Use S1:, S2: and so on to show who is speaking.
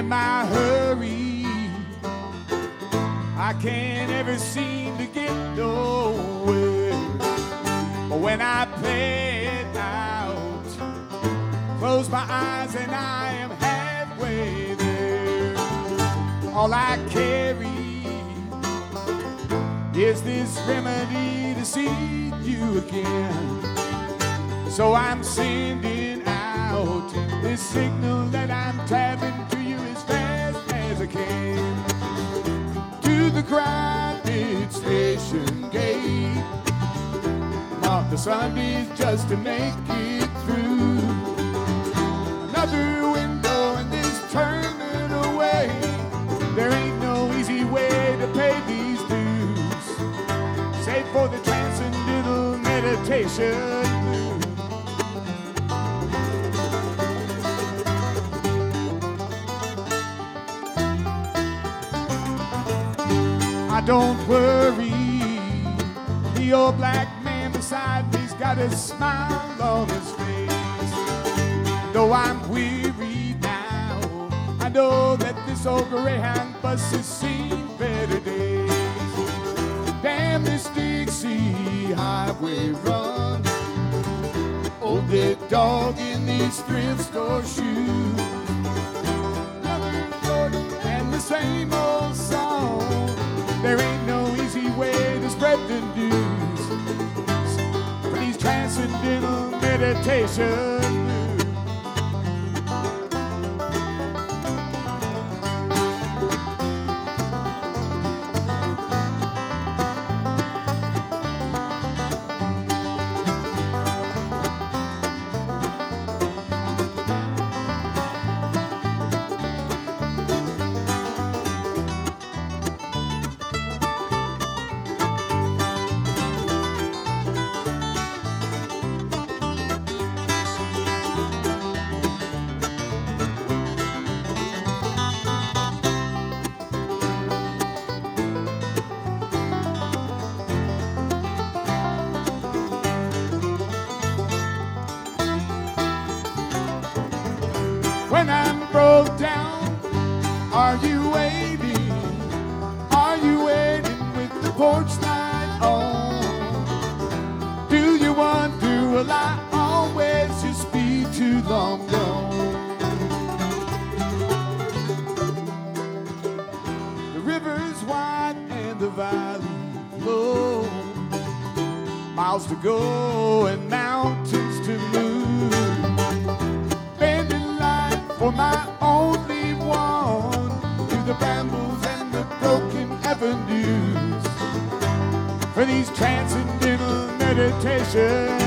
S1: in my hurry, I can't ever seem to get nowhere. But when I play it out, close my eyes and I am halfway there. All I carry is this remedy to see you again. So I'm sending out this signal that I'm tapping to you as fast as I can. To the crowded station gate, mark the Sundays just to make it through. Another window in this turning away. There ain't no easy way to pay these dues, save for the transcendental meditation. I don't worry, the old black man beside me's got a smile on his face. Though I'm weary now, I know that this old Greyhound bus has seen better days. Damn this Dixie highway run, old dead dog in these thrift store shoes. And the same old song, there ain't no easy way to spread the news for these transcendental meditation. When I'm broke down, are you waiting? Are you waiting with the porch light on? Do you wonder, will I always just be too long gone? The river's wide and the valley low, miles to go and mountains to move. For my only one, through the brambles and the broken avenues, for these transcendental meditations.